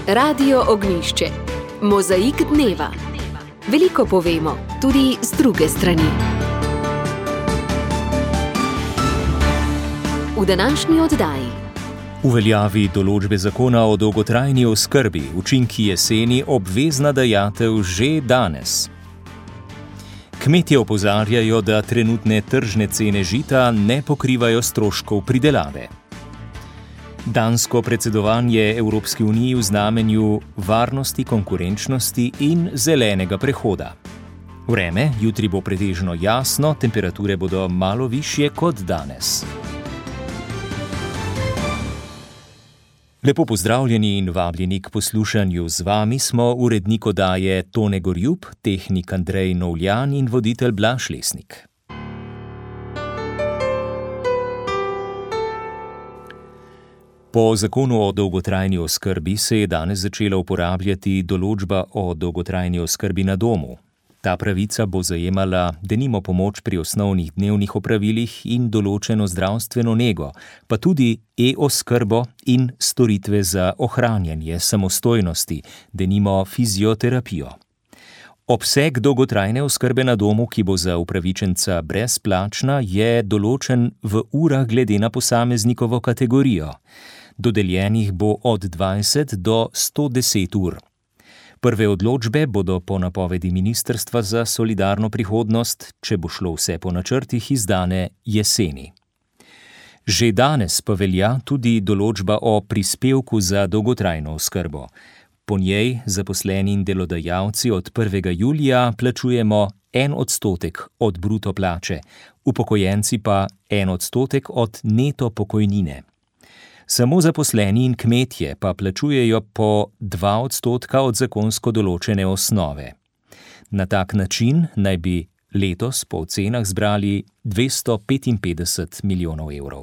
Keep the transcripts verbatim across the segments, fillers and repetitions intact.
Radio Ognjišče. Mozaik dneva. Veliko povemo, tudi z druge strani. V današnji oddaji. Uveljavi določbe zakona o dolgotrajni oskrbi, učinki jeseni, obvezna dajatev že danes. Kmetje opozarjajo, da trenutne tržne cene žita ne pokrivajo stroškov pridelave. Dansko predsedovanje Evropski uniji v znamenju varnosti, konkurenčnosti in zelenega prehoda. Vreme, jutri bo pretežno jasno, temperature bodo malo višje kot danes. Lepo pozdravljeni in vabljeni k poslušanju. Z vami smo urednik oddaje Tone Gorjup, tehnik Andrej Novljan in voditelj Blaž Lesnik. Po zakonu o dolgotrajni oskrbi se je danes začela uporabljati določba o dolgotrajni oskrbi na domu. Ta pravica bo zajemala denimo pomoč pri osnovnih dnevnih opravilih in določeno zdravstveno nego, pa tudi e-oskrbo in storitve za ohranjanje samostojnosti, denimo fizioterapijo. Obseg dolgotrajne oskrbe na domu, ki bo za upravičenca brezplačna, je določen v urah glede na posameznikovo kategorijo. Dodeljenih bo od dvajset do sto deset ur. Prve odločbe bodo po napovedi Ministrstva za solidarno prihodnost, če bo šlo vse po načrtih, izdane jeseni. Že danes pa velja tudi določba o prispevku za dolgotrajno oskrbo. Po njej zaposleni in delodajalci od prvega julija plačujemo en odstotek od bruto plače, upokojenci pa en odstotek od neto pokojnine. Samo zaposleni in kmetje pa plačujejo po dva odstotka od zakonsko določene osnove. Na tak način naj bi letos po ocenah zbrali dvesto petinpetdeset milijonov evrov.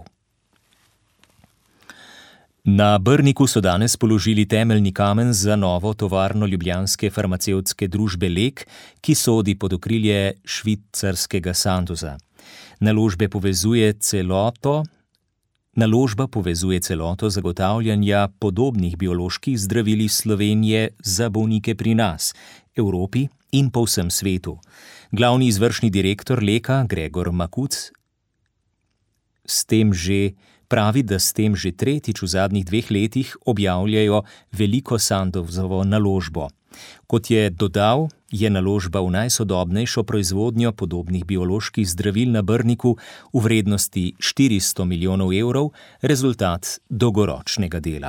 Na Brniku so danes položili temeljni kamen za novo tovarno ljubljanske farmacevtske družbe Lek, ki sodi pod okrilje švicarskega Sandoza. Naložbe povezuje celoto Naložba povezuje celoto zagotavljanja podobnih bioloških zdravil iz Slovenije za bolnike pri nas, Evropi in po vsem svetu. Glavni izvršni direktor Leka, Gregor Makuc, s tem že pravi, da s tem že tretjič v zadnjih dveh letih objavljajo veliko Sandozovo naložbo. Kot je dodal, je naložba v najsodobnejšo proizvodnjo podobnih bioloških zdravil na Brniku v vrednosti štiristo milijonov evrov rezultat dolgoročnega dela.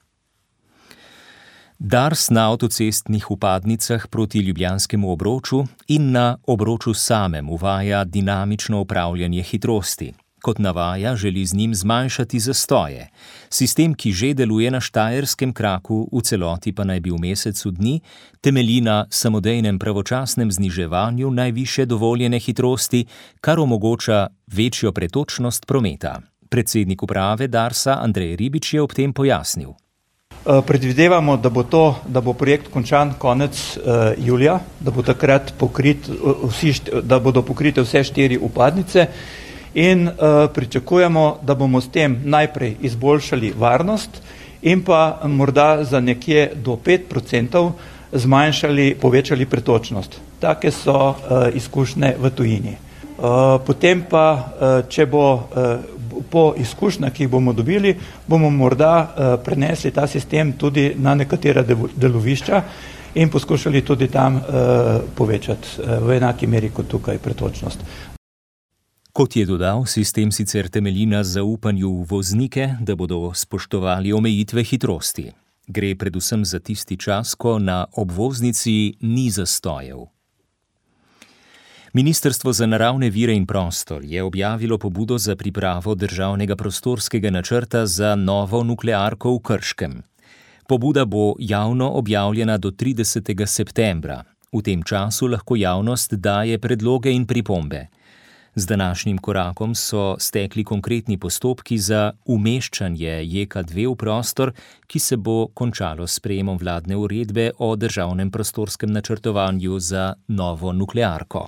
Dars na avtocestnih vpadnicah proti ljubljanskemu obroču in na obroču samem uvaja dinamično upravljanje hitrosti. Kot navaja, želi z njim zmanjšati zastoje. Sistem, ki že deluje na štajerskem kraku, v celoti pa naj bi v mesecu dni temelji na samodejnem pravočasnem zniževanju najvišje dovoljene hitrosti, kar omogoča večjo pretočnost prometa. Predsednik uprave Darsa Andrej Ribič je ob tem pojasnil. Predvidevamo, da bo, to, da bo projekt končan konec uh, julija, da bo takrat pokrit, uh, vsi, da bodo pokrite vse štiri vpadnice. In uh, pričakujemo, da bomo s tem najprej izboljšali varnost in pa morda za nekje do pet procentov zmanjšali, povečali pretočnost. Take so uh, izkušnje v tujini. Uh, potem pa, uh, če bo uh, po izkušnjah, ki jih bomo dobili, bomo morda uh, prenesli ta sistem tudi na nekatera delovišča in poskušali tudi tam uh, povečati uh, v enaki meri kot tukaj pretočnost. Kot je dodal, sistem sicer temelji na zaupanju v voznike, da bodo spoštovali omejitve hitrosti. Gre predvsem za tisti čas, ko na obvoznici ni zastojev. Ministrstvo za naravne vire in prostor je objavilo pobudo za pripravo državnega prostorskega načrta za novo nuklearko v Krškem. Pobuda bo javno objavljena do tridesetega septembra. V tem času lahko javnost daje predloge in pripombe. Z današnjim korakom so stekli konkretni postopki za umeščanje J K dve v prostor, ki se bo končalo s sprejemom vladne uredbe o državnem prostorskem načrtovanju za novo nuklearko.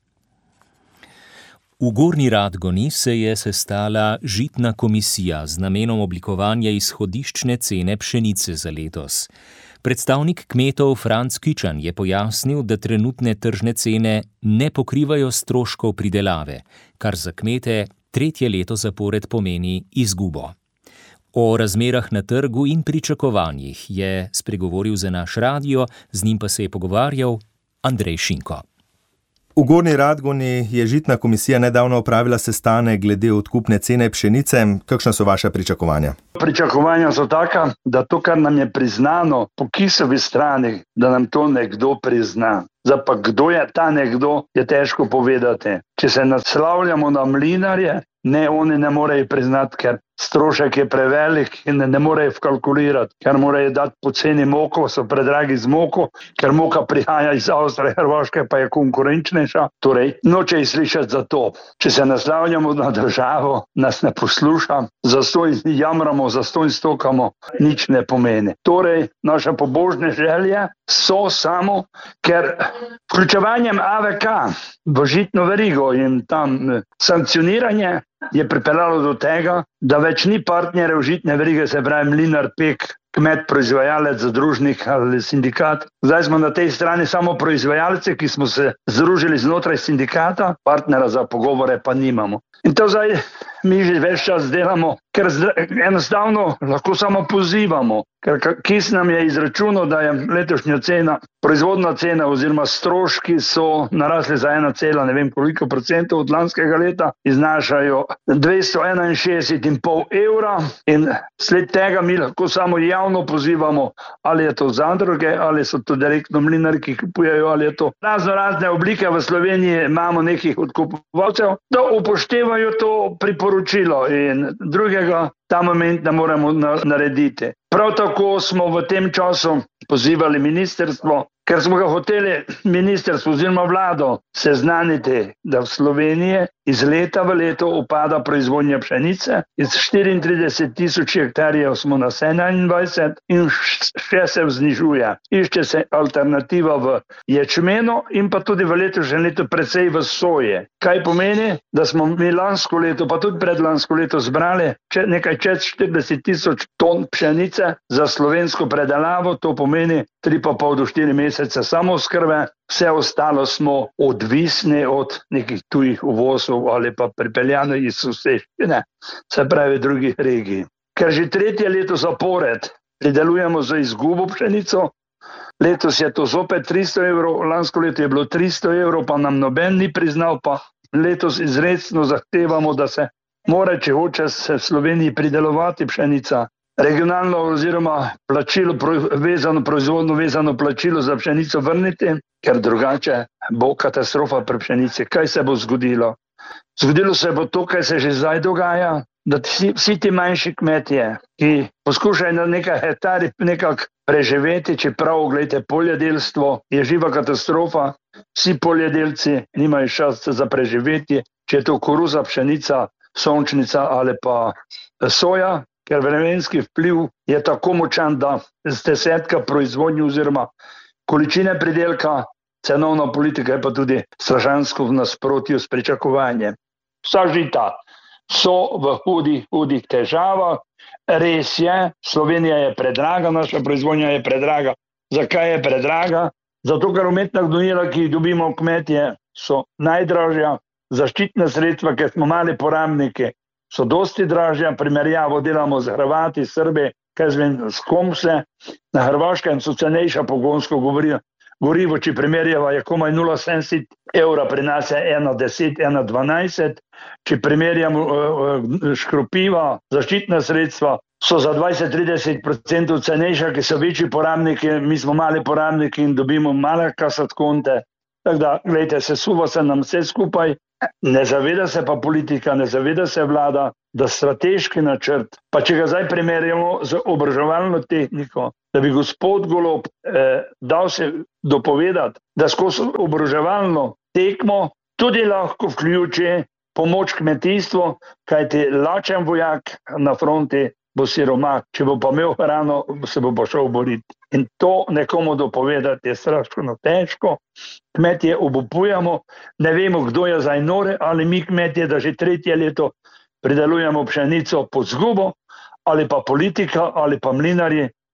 V Gornji Radgoni se je sestala žitna komisija z namenom oblikovanja izhodiščne cene pšenice za letos. Predstavnik kmetov Franc Kičan je pojasnil, da trenutne tržne cene ne pokrivajo stroškov pridelave, kar za kmete tretje leto zapored pomeni izgubo. O razmerah na trgu in pričakovanjih je spregovoril za naš radio, z njim pa se je pogovarjal Andrej Šinko. V Gornji Radgoni je žitna komisija nedavno opravila sestanek glede odkupne cene pšenice. Kakšna so vaša pričakovanja? Pričakovanja so taka, da to, kar nam je priznano po Kisovi strani, da nam to nekdo prizna. Zdaj pa kdo je ta nekdo, je težko povedati. Če se naslavljamo na mlinarje, ne, oni ne morejo priznati, ker strošek je prevelik in ne, ne morejo vkalkulirati, ker morajo dati poceni moko, so predragi z moko, ker moka prihaja iz Avstrije, Hrvaške pa je konkurenčnejša. Torej, noče slišati za to. Če se naslavljamo na državo, nas ne posluša, zastoj jamramo, zastoj stokamo, nič ne pomeni. Torej, naše pobožne želje so samo, ker vključevanjem A V K v žitno verigo in tam sankcioniranje je pripeljalo do tega, da več ni partnerjev žitne verige, se pravi mlinar, pek, kmet, proizvajalec, zadružnik ali sindikat. Zdaj smo na tej strani samo proizvajalce, ki smo se združili znotraj sindikata, partnera za pogovore pa nimamo. In to zdaj mi že več čas delamo, ker enostavno lahko samo pozivamo, ker Kis nam je izračunal, da je letošnja cena, proizvodna cena oziroma stroški so narasli za ena cela, ne vem koliko procentov od lanskega leta, iznašajo dvesto enainšestdeset in pol evra in sled tega mi lahko samo javno pozivamo, ali je to zadruge, ali so to direktno mlinari, ki kupujejo, ali je to razno razne oblike. V Sloveniji imamo nekih odkupovalcev, da upoštevajo to priporočilo in drugega ta moment ne moremo narediti. Prav tako smo v tem času pozivali ministerstvo, ker smo ga hoteli ministerstvo oziroma vlado seznaniti, da v Sloveniji iz leta v leto upada proizvodnja pšenice. Iz štiriintrideset tisoč hektarjev smo na sedemindvajset in še se znižuje. Išče se alternativa v ječmenu in pa tudi v letošnjem letu precej v soje. Kaj pomeni, da smo mi lansko leto, pa tudi predlansko leto zbrali nekaj čez štirideset tisoč ton pšenice za slovensko predelavo, to pomeni tri pa pol do štiri mesece samooskrbe. Vse ostalo smo odvisni od nekih tujih uvozov ali pa pripeljano iz soseščine, se pravi drugih regij. Ker že tretje leto zapored pridelujemo za izgubo pšenico, letos je to zopet tristo evrov, lansko leto je bilo tristo evrov, pa nam noben ni priznal, pa letos izrecno zahtevamo, da se mora, če hoče se v Sloveniji pridelovati pšenica, regionalno oziroma plačilo, vezano, proizvodno vezano plačilo za pšenico vrniti, ker drugače bo katastrofa pri pšenici. Kaj se bo zgodilo? Zgodilo se bo to, kaj se že zdaj dogaja, da vsi, vsi ti manjši kmetje, ki poskušajo na nekaj hektarjih nekako preživeti, čeprav, gledajte, poljedelstvo je živa katastrofa, vsi poljedelci nimajo šanse za preživeti, če je to koruza, pšenica, sončnica ali pa soja, ker vremenski vpliv je tako močan, da z desetka proizvodnje oziroma količine pridelka, cenovna politika je pa tudi strašansko v nasprotju s pričakovanjem. Vsa žita so v hudih, hudih težavah. Res je, Slovenija je predraga, naša proizvodnja je predraga. Zakaj je predraga? Zato, ker umetna gnojila, ki jih dobimo kmetje, so najdražja. Zaščitna sredstva, ker smo mali porabniki, so dosti dražja. Primerjavo delamo z Hrvati, Srbi, kaj zvem, s kom se. Na Hrvaškem so cenejša pogonsko govorijo. Gorivo, če primerjava, je komaj nula celih sedemdeset evra, pri nas je ena deset, ena dvanajst. Če primerjamo uh, škropiva, zaščitna sredstva, so za dvajset do trideset procentov cenejša, ki so večji porabniki, mi smo mali porabniki in dobimo male kasatkonte. Tako da, gledajte, se suva se nam vse skupaj, ne zaveda se pa politika, ne zaveda se vlada, da strateški načrt, pa če ga zdaj primerjamo z obraževalno tehniko, da bi gospod Golob eh, dal se dopovedati, da skozi obraževalno tekmo tudi lahko vključi pomoč kmetijstvu, kajti lačen vojak na fronti bo siromah, če bo pa imel hrano, se bo pa šel boriti. In to nekomu dopovedati je strašno težko. Kmetje obupujemo, ne vemo, kdo je zdaj nore, ali mi kmetje, da že tretje leto pridelujemo pšenico pod zgubo, ali pa politika, ali pa mlinarji,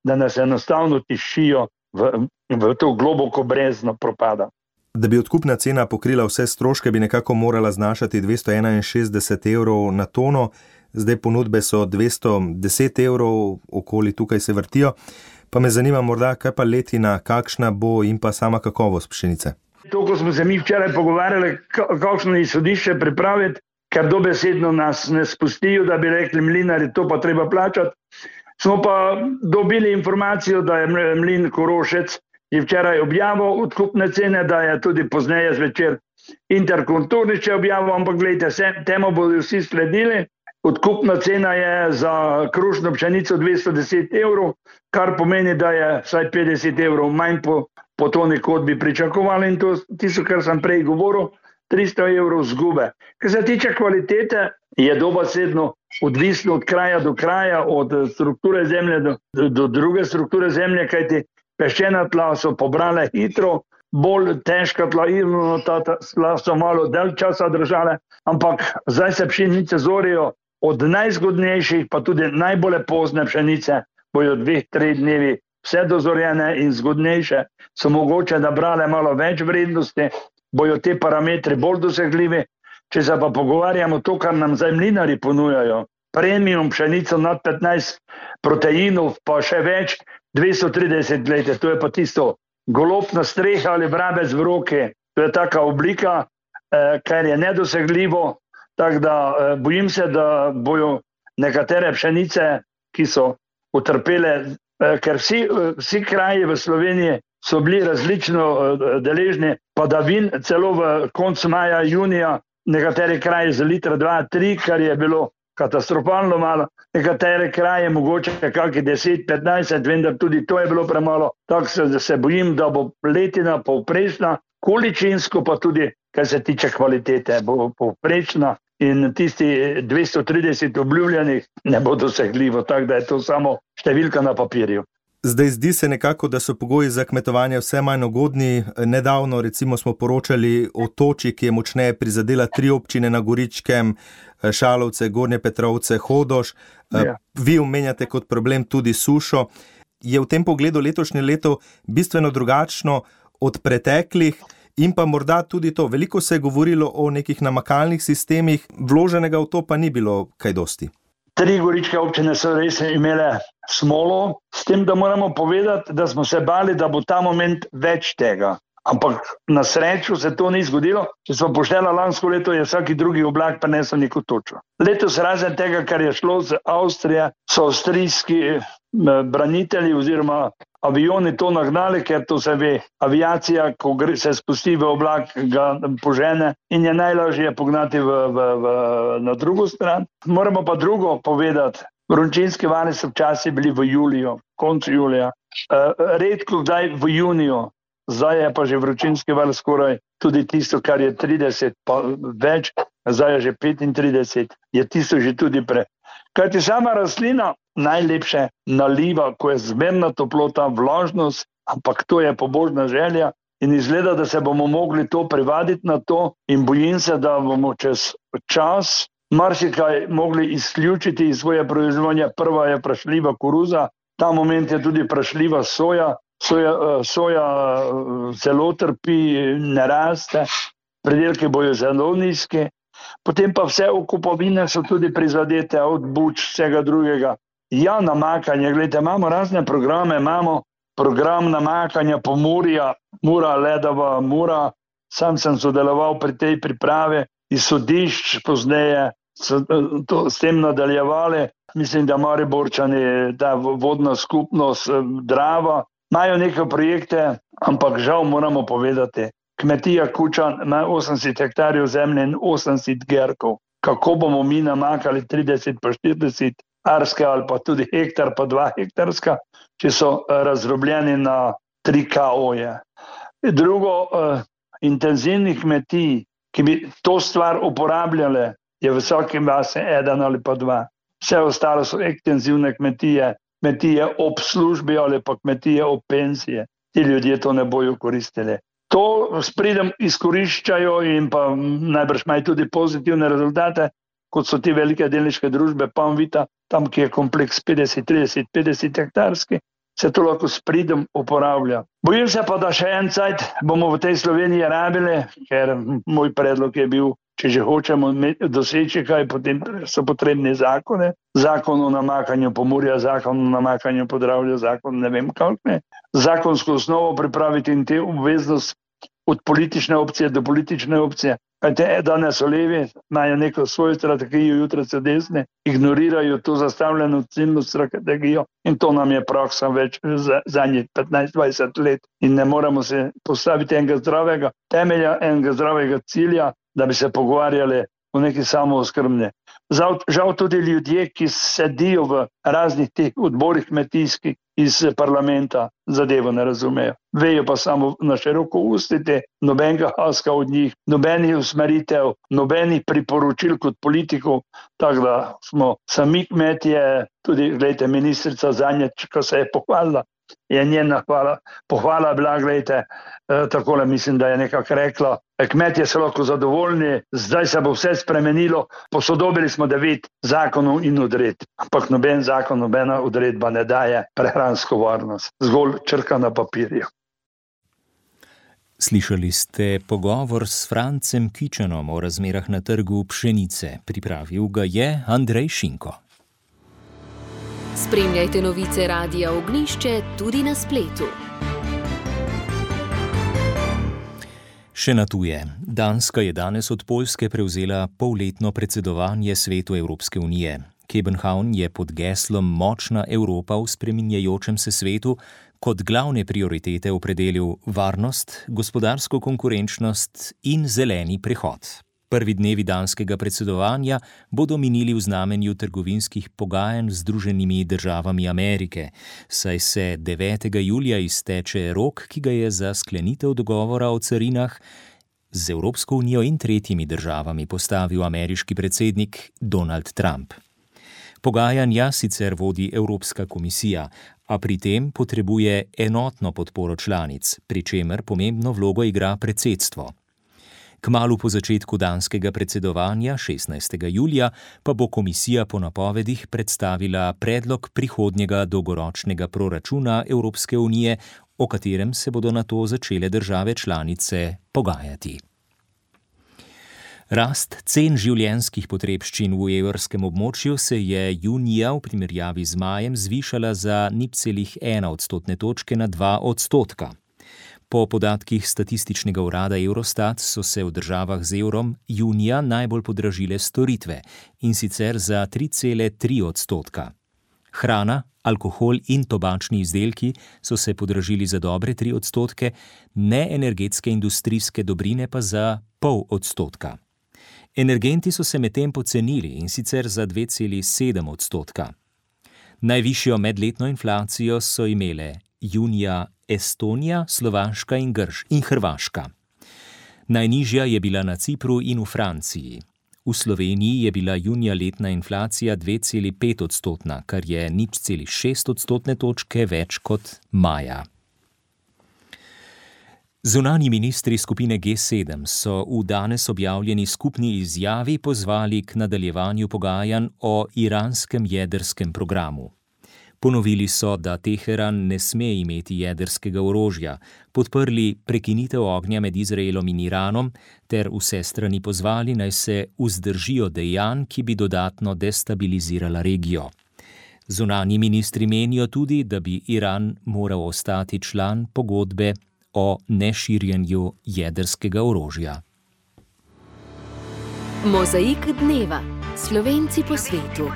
da nas enostavno tišijo v, v to globoko brezno propada. Da bi odkupna cena pokrila vse stroške, bi nekako morala znašati dvesto enainšestdeset evrov na tono, zdaj ponudbe so dvesto deset evrov, okoli tukaj se vrtijo. Pa me zanima morda, kaj pa letina, kakšna bo in pa sama kakovost pšenice. To, ko smo se mi včeraj pogovarjali, kakšno izhodišče pripraviti, ker dobesedno nas ne spustijo, da bi rekli mlinari, to pa treba plačati. Smo pa dobili informacijo, da je mlin Korošec je včeraj objavil odkupne cene, da je tudi pozneje zvečer Interkonturniče objavil, ampak gledajte, temu bodo vsi sledili. Odkupna cena je za krušno pšenico dvesto deset evrov, kar pomeni, da je vsaj petdeset evrov manj po, po toni, kot bi pričakovali, in to tisto, kar sem prej govoril, tristo evrov zgube. Kar se tiče kvalitete, je dobesedno odvisno od kraja do kraja, od strukture zemlje do, do, do druge strukture zemlje, kajti peščena tla so pobrale hitro, bolj težka tla, ta tla so malo dalj časa držale, ampak zdaj se pšenice zorijo od najzgodnejših, pa tudi najbolj pozne pšenice, bojo dveh, treh dnevi vse dozorjene in zgodnejše, so mogoče nabrale malo več vrednosti, bojo te parametri bolj dosegljivi. Če se pa pogovarjamo to, kar nam zdaj mlinari ponujajo, premium pšenico nad petnajst proteinov, pa še več, dvesto trideset, gledajte, to je pa tisto golobna streha ali vrabec v roki, to je taka oblika, eh, kar je nedosegljivo, tako da eh, bojim se, da bojo nekatere pšenice, ki so utrpele, eh, ker vsi, eh, vsi kraji v Sloveniji so bili različno eh, deležni padavin, celo v koncu maja, junija, nekateri kraji za litra dva, tri, kar je bilo katastrofalno malo, nekatere kraje mogoče kakšne deset, petnajst, vendar tudi to je bilo premalo, tako se, se bojim, da bo letina povprečna, količinsko pa tudi, kar se tiče kvalitete, bo povprečna in tisti dvesto trideset obljubljenih ne bo dosegljivo, tako da je to samo številka na papirju. Zdaj zdi se nekako, da so pogoji za kmetovanje vse manj ugodni. Nedavno recimo smo poročali o toči, ki je močneje prizadela tri občine na Goričkem, Šalovce, Gornje Petrovce, Hodoš. Ja. Vi omenjate kot problem tudi sušo. Je v tem pogledu letošnje leto bistveno drugačno od preteklih in pa morda tudi to. Veliko se je govorilo o nekih namakalnih sistemih, vloženega v to pa ni bilo kaj dosti. Tri goričke občine so res imele smolo, s tem, da moramo povedati, da smo se bali, da bo ta moment več tega. Ampak na srečo se to ni zgodilo. Če smo poštela lansko leto, je vsaki drugi oblak prinesel neko točo. Letos razen tega, kar je šlo z Avstrije, so avstrijski branitelji oziroma avioni to nagnali, ker to se ve, aviacija, ko se spusti v oblak, ga požene in je najlažje pognati v, v, v, na drugo stran. Moramo pa drugo povedati. Vročinski vali so včasih bili v juliju, koncu julija. Redko kdaj v juniju, zdaj je pa že vročinski val skoraj tudi tisto, kar je trideset, pa več, zdaj je že petintrideset, je tisto že tudi pre. Kajti sama rastlina najlepše naliva, ko je zmerna toplota, vlažnost, ampak to je pobožna želja in izgleda, da se bomo mogli to privaditi na to in bojim se, da bomo čez čas marsikaj mogli izključiti iz svoje proizvodnje. Prva je prašljiva koruza, ta moment je tudi prašljiva soja, soja, soja zelo trpi, ne raste, pridelki bojo zelo nizki, potem pa vse okupovine so tudi prizadete, od buč, vsega drugega. Ja, namakanje, gledajte, imamo razne programe, imamo program namakanja Pomurja, Mura, Ledava, Mura, sam sem sodeloval pri tej pripravi, iz sodišč pozneje so to s tem nadaljevali. Mislim, da Mariborčani, ta vodna skupnost, Drava, imajo neke projekte, ampak žal moramo povedati, kmetija Kučan ima osemdeset hektarjev zemlje in osemdeset gerkov. Kako bomo mi namakali trideset pa štirideset arske ali pa tudi hektar pa dva hektarska, če so razrobljeni na tri ka oje. Drugo, uh, intenzivnih kmetij, ki bi to stvar uporabljale, je v vsaki vasi eden ali pa dva. Vse ostalo so ekstenzivne kmetije, kmetije ob službi ali pa kmetije ob pensije. Ti ljudje to ne bojo koristili. To s pridom izkoriščajo in pa najbrž imajo tudi pozitivne rezultate, kot so ti velike delniške družbe Panvita, tam, ki je kompleks petdeset, trideset, petdeset hektarski. se to lahko s pridom uporablja. Bojim se pa, da še en cajt bomo v tej Sloveniji rabili, ker moj predlog je bil, če že hočemo doseči kaj, potem so potrebni zakone. Zakon o namakanju Pomurja, zakon o namakanju Podravja, zakon ne vem kakšne. Zakonsko osnovo pripraviti in te obveznost od politične opcije do politične opcije. Kajte, danes so levi, imajo neko svojo strategijo, jutra so desne, ignorirajo to zastavljeno ciljno strategijo in to nam je praksa več za zadnjih petnajst dvajset let in ne moramo se postaviti enega zdravega temelja, enega zdravega cilja, da bi se pogovarjali o neki samooskrbni. Žal, žal tudi ljudje, ki sedijo v raznih teh odborih kmetijskih iz parlamenta, zadevo ne razumejo. Vejo pa samo na široko ustiti, nobenega haska od njih, nobenih usmeritev, nobenih priporočil kot politikov, tako da smo sami kmetje, tudi, gledajte, ministrica Zanjič, ko se je pohvalila, je njena hvala, pohvala bila, gledajte, eh, takole mislim, da je nekako rekla, kmetje so lahko zadovoljni, zdaj se bo vse spremenilo, posodobili smo devet zakonov in odred. Ampak noben zakon, nobena odredba ne daje prehransko varnost, zgolj črka na papirju. Slišali ste pogovor s Francem Kičanom o razmerah na trgu pšenice. Pripravil ga je Andrej Šinko. Spremljajte novice Radia Ognjišče tudi na spletu. Še na tuje. Danska je danes od Poljske prevzela polletno predsedovanje Svetu Evropske unije. København je pod geslom Močna Evropa v spreminjajočem se svetu kot glavne prioritete opredelil varnost, gospodarsko konkurenčnost in zeleni prehod. Prvi dnevi danskega predsedovanja bodo minili v znamenju trgovinskih pogajanj z Združenimi državami Amerike, saj se devetega julija izteče rok, ki ga je za sklenitev dogovora o carinah z Evropsko unijo in tretjimi državami postavil ameriški predsednik Donald Trump. Pogajanja sicer vodi Evropska komisija, a pri tem potrebuje enotno podporo članic, pri čemer pomembno vlogo igra predsedstvo. Kmalu po začetku danskega predsedovanja, šestnajstega julija, pa bo komisija po napovedih predstavila predlog prihodnjega dolgoročnega proračuna Evropske unije, o katerem se bodo nato začele države članice pogajati. Rast cen življenjskih potrebščin v evrskem območju se je junija v primerjavi z majem zvišala za nič celih ena odstotne točke na dva odstotka. Po podatkih statističnega urada Eurostat so se v državah z evrom junija najbolj podražile storitve, in sicer za tri cele tri odstotka. Hrana, alkohol in tobačni izdelki so se podražili za dobre tri odstotke, neenergetske industrijske dobrine pa za pol odstotka. Energenti so se medtem pocenili, in sicer za dve celi sedem odstotka. Najvišjo medletno inflacijo so imele junija Estonija, Slovaška in Grš in Hrvaška. Najnižja je bila na Cipru in v Franciji. V Sloveniji je bila junija letna inflacija dve celi pet odstotna, kar je nič celih šest odstotne točke več kot maja. Zunanji ministri skupine G sedem so v danes objavljeni skupni izjavi pozvali k nadaljevanju pogajanj o iranskem jedrskem programu. Ponovili so, da Teheran ne sme imeti jedrskega orožja, podprli prekinitev ognja med Izraelom in Iranom ter vse strani pozvali, naj se vzdržijo dejanj, ki bi dodatno destabilizirala regijo. Zunanji ministri menijo tudi, da bi Iran moral ostati član pogodbe o neširjenju jedrskega orožja. Mozaik dneva. Slovenci po svetu.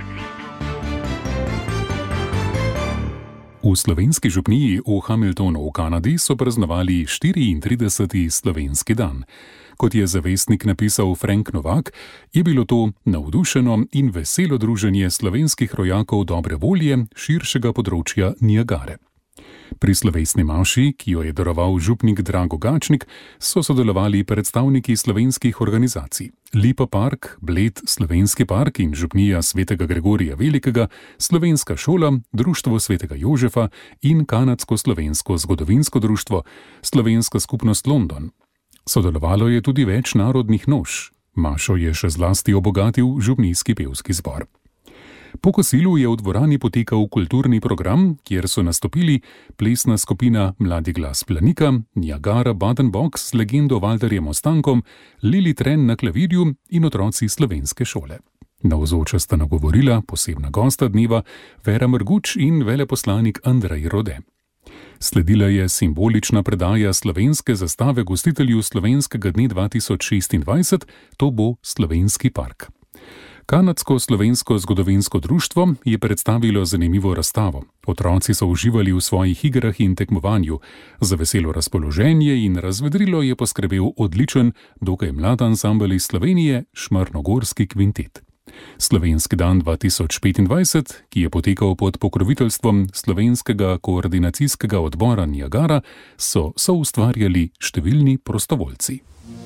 V slovenski župniji v Hamiltonu v Kanadi so praznovali štiriintrideseti slovenski dan. Kot je za Vestnik napisal Frank Novak, je bilo to navdušeno in veselo druženje slovenskih rojakov dobre volje širšega področja Niagare. Pri slovesni maši, ki jo je daroval župnik Drago Gačnik, so sodelovali predstavniki slovenskih organizacij. Lipa park, Bled slovenski park in župnija svetega Gregorija Velikega, Slovenska šola, Društvo svetega Jožefa in Kanadsko-slovensko zgodovinsko društvo, Slovenska skupnost London. Sodelovalo je tudi več narodnih noš. Mašo je še zlasti obogatil župnijski pevski zbor. Po kosilu je v dvorani potekal kulturni program, kjer so nastopili plesna skupina Mladi glas Planika, Niagara Baden-Box z legendo Valterjem Ostankom, Lili Tren na klavirju in otroci slovenske šole. Navzoča sta nagovorila posebna gosta dneva Vera Mrguč in veleposlanik Andrej Rode. Sledila je simbolična predaja slovenske zastave gostitelju Slovenskega dne dva tisoč šestindvajset, to bo Slovenski park. Kanadsko-slovensko zgodovinsko društvo je predstavilo zanimivo razstavo. Otroci so uživali v svojih igrah in tekmovanju. Za veselo razpoloženje in razvedrilo je poskrbel odličen, dokaj mlad ansambel iz Slovenije, Šmarnogorski kvintet. Slovenski dan dva tisoč petindvajset, ki je potekal pod pokroviteljstvom Slovenskega koordinacijskega odbora Niagara, so soustvarjali številni prostovoljci.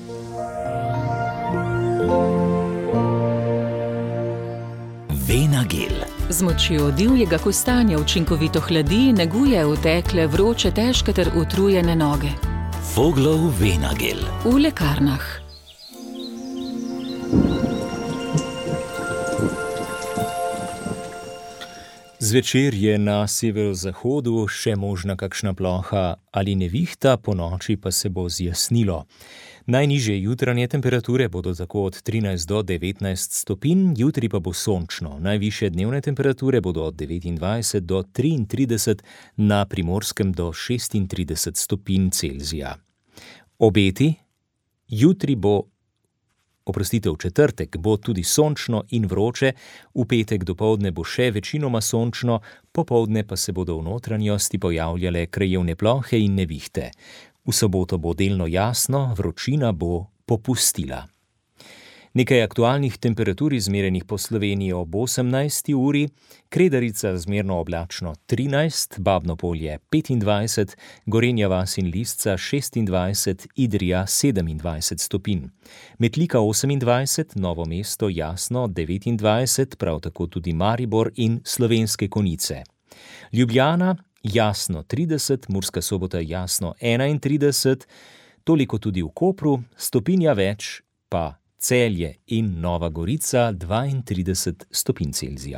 Venagel. Z močjo divjega kostanja učinkovito hladi, neguje utekle, vroče, težke ter utrujene noge. Voglov Venagel. V lekarnah. Zvečer je na severozahodu še možna kakšna ploha ali nevihta, ponoči pa se bo zjasnilo. Najnižje jutranje temperature bodo tako od trinajst do devetnajst stopinj, jutri pa bo sončno. Najvišje dnevne temperature bodo od devetindvajset do triintrideset, na Primorskem do šestintrideset stopinj Celzija. Obeti: jutri bo Oprostite, v četrtek bo tudi sončno in vroče, v petek dopoldne bo še večinoma sončno, popoldne pa se bodo v notranjosti pojavljale krajevne plohe in nevihte. V soboto bo delno jasno, vročina bo popustila. Nekaj aktualnih temperatur izmerenih po Sloveniji ob osemnajsti uri, Kredarica zmerno oblačno trinajst, Babno Polje petindvajset, Gorenja vas in Lisca šestindvajset, Idrija sedemindvajset stopinj. Metlika osemindvajset, Novo mesto jasno devetindvajset, prav tako tudi Maribor in Slovenske Konjice. Ljubljana jasno trideset, Murska Sobota jasno enaintrideset, toliko tudi v Kopru, stopinja več pa Celje in Nova Gorica dvaintrideset stopinj Celzija.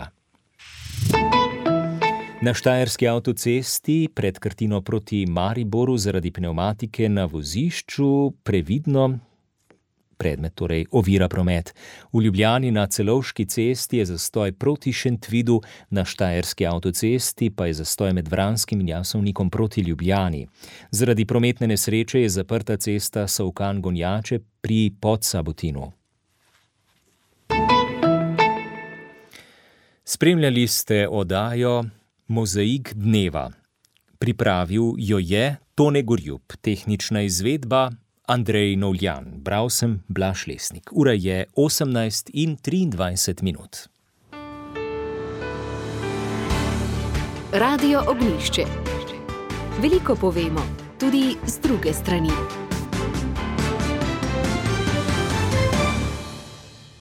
Na Štajerski avtocesti pred Krtino proti Mariboru zaradi pnevmatike na vozišču previdno, predmet torej ovira promet. V Ljubljani na Celovški cesti je zastoj proti Šentvidu, na Štajerski avtocesti pa je zastoj med Vranskim in Jasovnikom proti Ljubljani. Zaradi prometne nesreče je zaprta cesta Solkan-Gonjače pri Podsabotinu. Spremljali ste oddajo Mozaik dneva. Pripravil jo je Tone Gorjup, tehnična izvedba Andrej Novljan, bral sem Blaž Lesnik. Ura je osemnajst in triindvajset minut. Radio Ognjišče. Veliko povemo, tudi z druge strani.